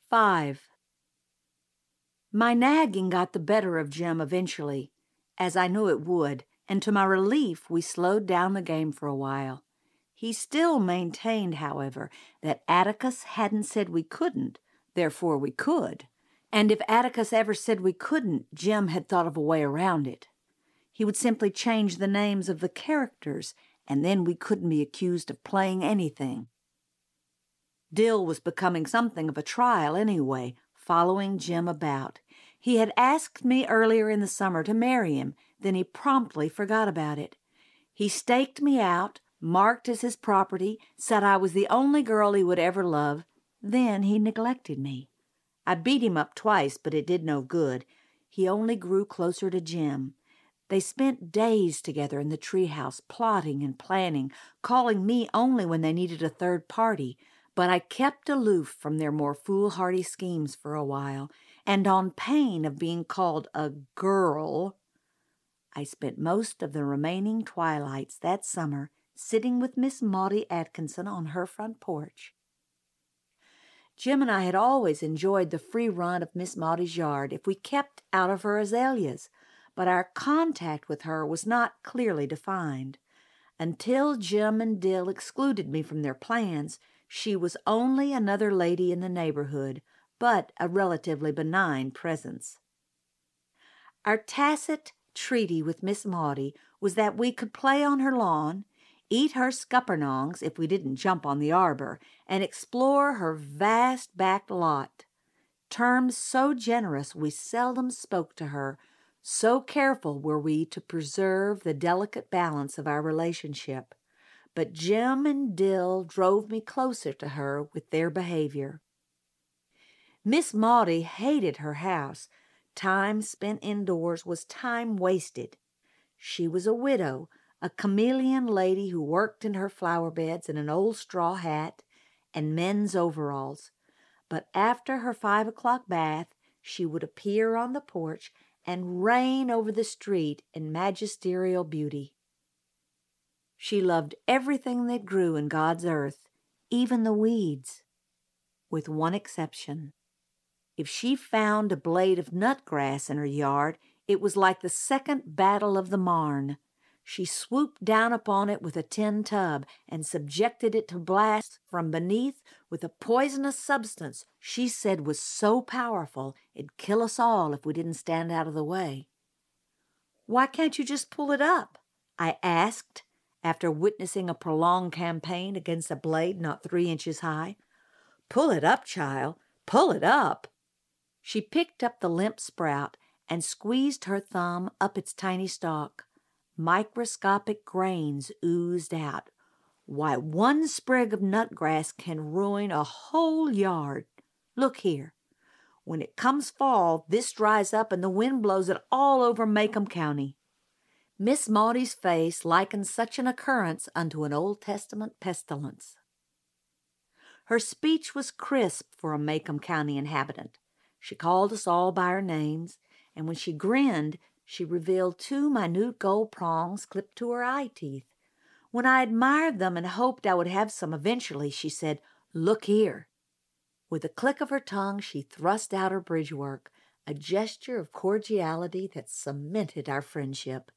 5. My nagging got the better of Jim eventually, as I knew it would, and to my relief we slowed down the game for a while. He still maintained, however, that Atticus hadn't said we couldn't, therefore we could. And if Atticus ever said we couldn't, Jim had thought of a way around it. He would simply change the names of the characters, and then we couldn't be accused of playing anything. Dill was becoming something of a trial anyway, following Jim about. He had asked me earlier in the summer to marry him, then he promptly forgot about it. He staked me out, marked as his property, said I was the only girl he would ever love, then he neglected me. I beat him up twice, but it did no good. He only grew closer to Jim. They spent days together in the treehouse, plotting and planning, calling me only when they needed a third party, but I kept aloof from their more foolhardy schemes for a while, and on pain of being called a girl, I spent most of the remaining twilights that summer sitting with Miss Maudie Atkinson on her front porch. Jim and I had always enjoyed the free run of Miss Maudie's yard if we kept out of her azaleas, but our contact with her was not clearly defined. Until Jim and Dill excluded me from their plans, she was only another lady in the neighborhood, but a relatively benign presence. Our tacit treaty with Miss Maudie was that we could play on her lawn, eat her scuppernongs if we didn't jump on the arbor, and explore her vast back lot. Terms so generous we seldom spoke to her, so careful were we to preserve the delicate balance of our relationship. But Jim and Dill drove me closer to her with their behavior. Miss Maudie hated her house. Time spent indoors was time wasted. She was a widow, a chameleon lady who worked in her flower beds in an old straw hat and men's overalls. But after her 5 o'clock bath, she would appear on the porch and reign over the street in magisterial beauty. She loved everything that grew in God's earth, even the weeds, with one exception. If she found a blade of nutgrass in her yard, it was like the Second Battle of the Marne. She swooped down upon it with a tin tub and subjected it to blast from beneath with a poisonous substance she said was so powerful it'd kill us all if we didn't stand out of the way. "Why can't you just pull it up?" I asked, after witnessing a prolonged campaign against a blade not 3 inches high. "Pull it up, child, pull it up." She picked up the limp sprout and squeezed her thumb up its tiny stalk. Microscopic grains oozed out. Why, one sprig of nutgrass can ruin a whole yard. Look here. When it comes fall, this dries up and the wind blows it all over Macomb County. Miss Maudie's face likened such an occurrence unto an Old Testament pestilence. Her speech was crisp for a Macomb County inhabitant. She called us all by our names, and when she grinned, she revealed 2 minute gold prongs clipped to her eye teeth. When I admired them and hoped I would have some eventually, she said, "Look here." With a click of her tongue, she thrust out her bridge work, a gesture of cordiality that cemented our friendship.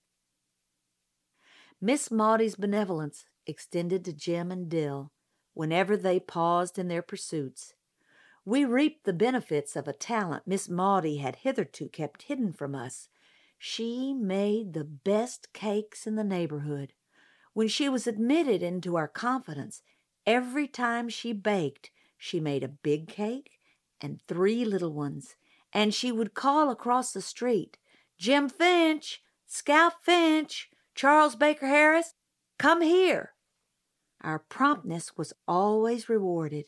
Miss Maudie's benevolence extended to Jim and Dill whenever they paused in their pursuits. We reaped the benefits of a talent Miss Maudie had hitherto kept hidden from us. She made the best cakes in the neighborhood. When she was admitted into our confidence, every time she baked, she made a big cake and 3 little ones, and she would call across the street, "Jim Finch, Scout Finch, Charles Baker Harris, come here." Our promptness was always rewarded.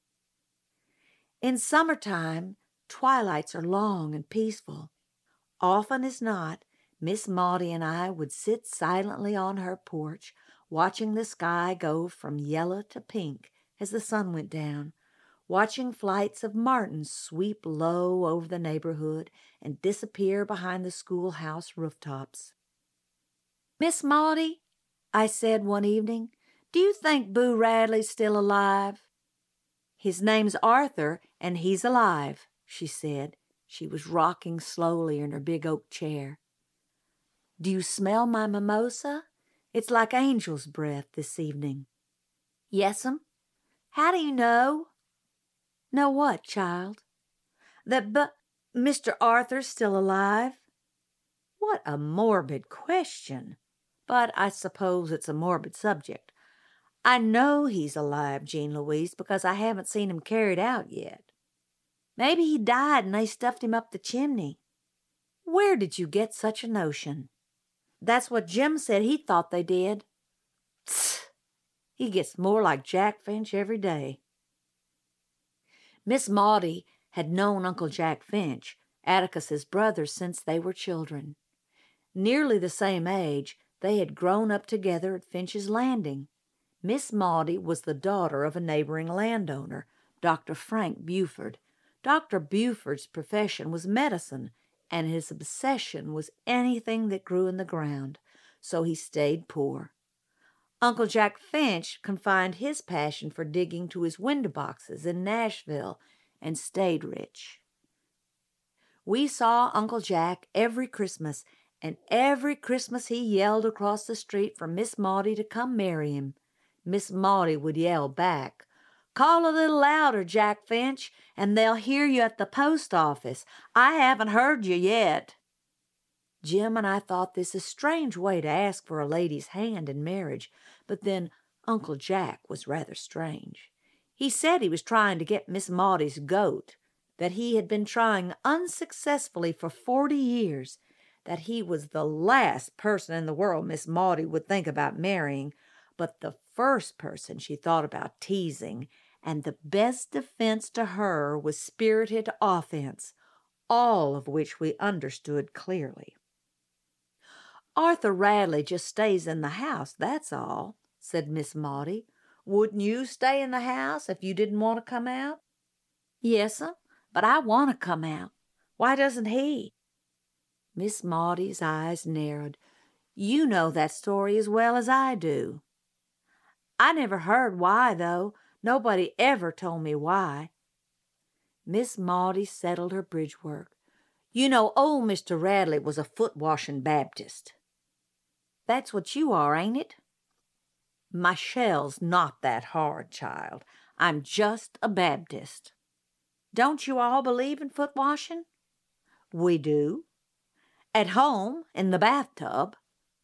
In summertime, twilights are long and peaceful. Often as not, Miss Maudie and I would sit silently on her porch, watching the sky go from yellow to pink as the sun went down, watching flights of martins sweep low over the neighborhood and disappear behind the schoolhouse rooftops. "Miss Maudie," I said one evening, "do you think Boo Radley's still alive?" "His name's Arthur, and he's alive," she said. She was rocking slowly in her big oak chair. "Do you smell my mimosa? It's like angel's breath this evening." "Yes'm." "How do you know?" "Know what, child?" "That Mr. Arthur's still alive." What a morbid question! But I suppose it's a morbid subject. I know he's alive, Jean Louise, because I haven't seen him carried out yet. Maybe he died and they stuffed him up the chimney. Where did you get such a notion? That's what Jim said he thought they did. Tsk! He gets more like Jack Finch every day. Miss Maudie had known Uncle Jack Finch, Atticus's brother, since they were children. Nearly the same age, they had grown up together at Finch's Landing. Miss Maudie was the daughter of a neighboring landowner, Dr. Frank Buford. Dr. Buford's profession was medicine, and his obsession was anything that grew in the ground, so he stayed poor. Uncle Jack Finch confined his passion for digging to his window boxes in Nashville and stayed rich. We saw Uncle Jack every Christmas, and every Christmas he yelled across the street for Miss Maudie to come marry him. Miss Maudie would yell back, "Call a little louder, Jack Finch, and they'll hear you at the post office. I haven't heard you yet." Jim and I thought this a strange way to ask for a lady's hand in marriage, but then Uncle Jack was rather strange. He said he was trying to get Miss Maudie's goat, that he had been trying unsuccessfully for 40 years, that he was the last person in the world Miss Maudie would think about marrying, but the first person she thought about teasing, and the best defense to her was spirited offense, all of which we understood clearly. "Arthur Radley just stays in the house, that's all," said Miss Maudie. "Wouldn't you stay in the house if you didn't want to come out?" "Yes'm, but I want to come out. Why doesn't he?" Miss Maudie's eyes narrowed. "You know that story as well as I do." "I never heard why, though. Nobody ever told me why." Miss Maudie settled her bridge work. "You know old Mr. Radley was a foot-washing Baptist." "That's what you are, ain't it?" "My shell's not that hard, child. I'm just a Baptist." "Don't you all believe in foot-washing?" "We do. At home, in the bathtub."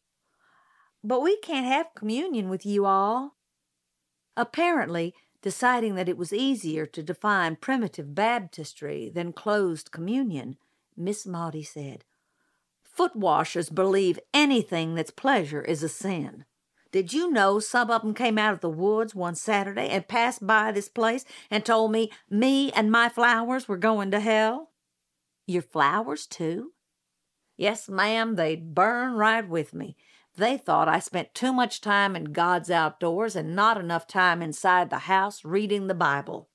"But we can't have communion with you all." Apparently, deciding that it was easier to define primitive Baptistry than closed communion, Miss Maudie said, "Foot-washers believe anything that's pleasure is a sin. Did you know some of them came out of the woods one Saturday and passed by this place and told me and my flowers were going to hell?" "Your flowers, too?" "Yes, ma'am, they'd burn right with me. They thought I spent too much time in God's outdoors and not enough time inside the house reading the Bible."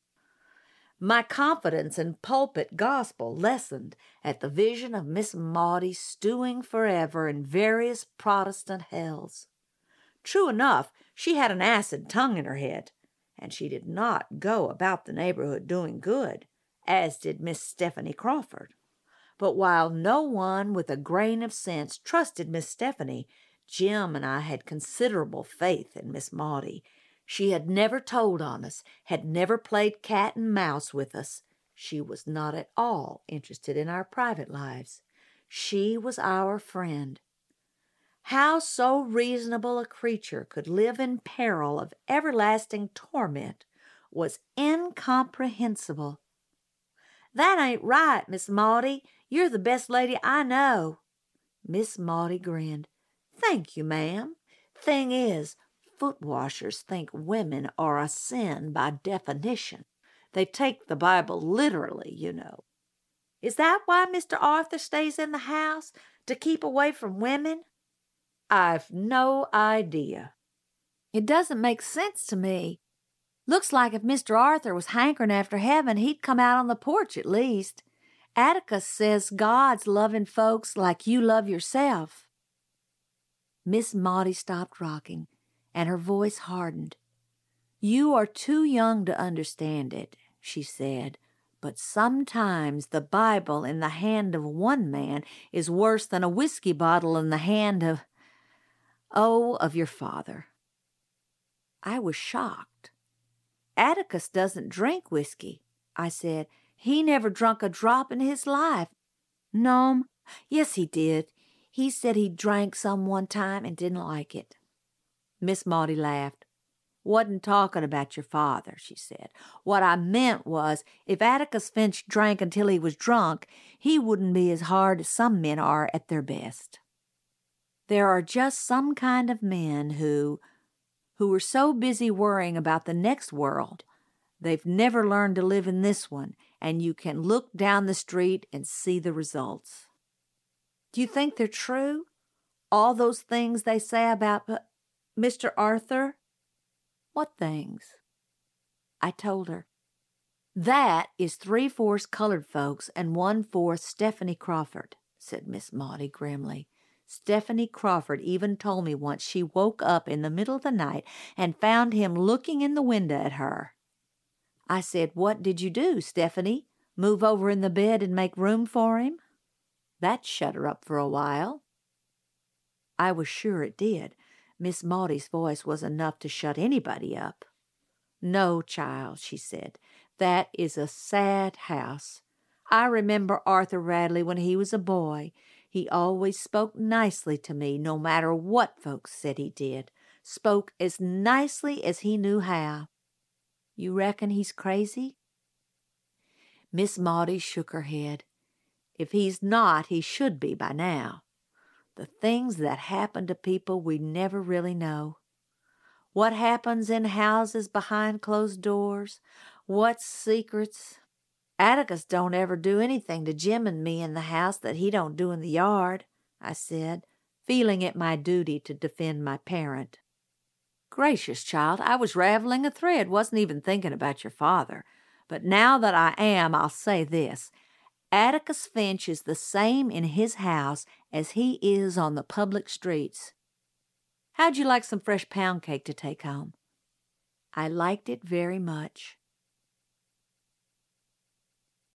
My confidence in pulpit gospel lessened at the vision of Miss Maudie stewing forever in various Protestant hells. True enough, she had an acid tongue in her head, and she did not go about the neighborhood doing good, as did Miss Stephanie Crawford. But while no one with a grain of sense trusted Miss Stephanie, Jim and I had considerable faith in Miss Maudie. She had never told on us, had never played cat and mouse with us. She was not at all interested in our private lives. She was our friend. How so reasonable a creature could live in peril of everlasting torment was incomprehensible. "That ain't right, Miss Maudie. You're the best lady I know." Miss Maudie grinned. "Thank you, ma'am. Thing is, foot-washers think women are a sin by definition. They take the Bible literally, you know." "Is that why Mr. Arthur stays in the house? To keep away from women?" "I've no idea." "It doesn't make sense to me. Looks like if Mr. Arthur was hankering after heaven, he'd come out on the porch at least. Atticus says God's loving folks like you love yourself." Miss Maudie stopped rocking, and her voice hardened. "You are too young to understand it," she said, but sometimes the Bible in the hand of one man is worse than a whiskey bottle in the hand of your father. I was shocked. Atticus doesn't drink whiskey, I said. He never drunk a drop in his life. No'm, yes he did. He said he drank some one time and didn't like it. Miss Maudie laughed. Wasn't talking about your father, she said. What I meant was, if Atticus Finch drank until he was drunk, he wouldn't be as hard as some men are at their best. There are just some kind of men who are so busy worrying about the next world, they've never learned to live in this one, and you can look down the street and see the results. Do you think they're true? All those things they say about Mr. Arthur? What things? I told her. That is 3/4 colored folks and 1/4 Stephanie Crawford, said Miss Maudie grimly. Stephanie Crawford even told me once she woke up in the middle of the night and found him looking in the window at her. I said, what did you do, Stephanie? Move over in the bed and make room for him? That shut her up for a while. I was sure it did. Miss Maudie's voice was enough to shut anybody up. No, child, she said. That is a sad house. I remember Arthur Radley when he was a boy. He always spoke nicely to me, no matter what folks said he did. Spoke as nicely as he knew how. You reckon he's crazy? Miss Maudie shook her head. If he's not, he should be by now. The things that happen to people we never really know. What happens in houses behind closed doors? What secrets? Atticus don't ever do anything to Jim and me in the house that he don't do in the yard, I said, feeling it my duty to defend my parent. Gracious, child, I was raveling a thread, wasn't even thinking about your father. But now that I am, I'll say this. Atticus Finch is the same in his house as he is on the public streets. How'd you like some fresh pound cake to take home? I liked it very much.